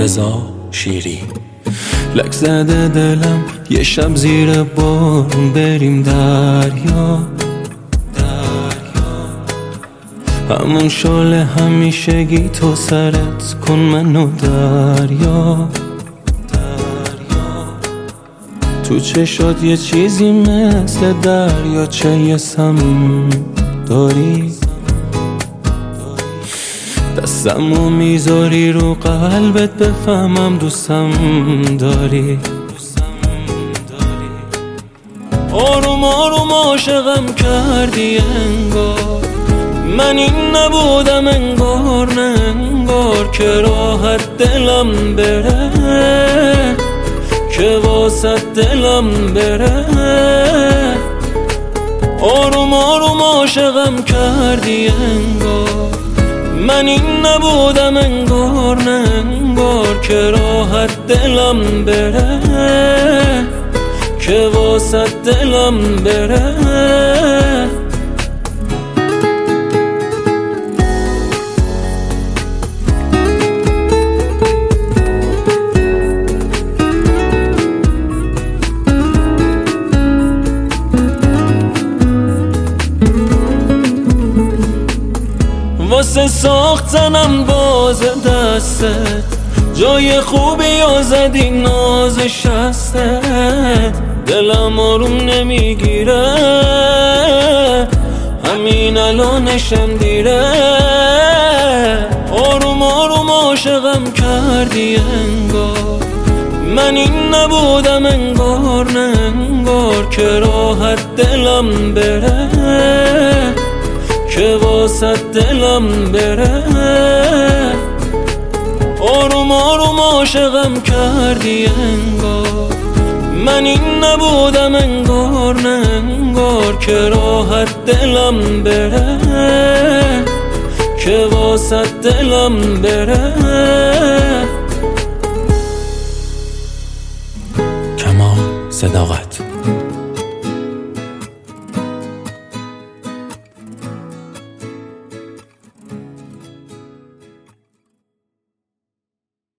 رضا شیری. لک زده دلم یه شب زیر بارون بریم دریا، همون شاله همیشگی تو سرت کن منو دریا. تو چشات یه چیزی مثل دریا چه یه سم داری، دستمو میذاری رو قلبت بفهمم دوستم داری. آروم آروم عاشقم کردی انگار، من این نبودم انگار نه انگار، که راحت دلم بره که واسه دلم بره. آروم آروم عاشقم کردی انگار، من این نبودم انگار نه انگار، که راحت دلم بره که واسه دلم بره. واسه ساختنم باز دستت جای خوبی و زدی ناز شستت، دلم آروم نمیگیره همین الانشم دیره. آروم آروم عاشقم کردی انگار، من این نبودم انگار نه انگار، که راحت دلم بره که واسه دلم بره. آروم آروم عاشقم کردی انگار، من این نبودم انگار نه انگار، که راحت دلم بره که واسه دلم بره. کمال صداقت.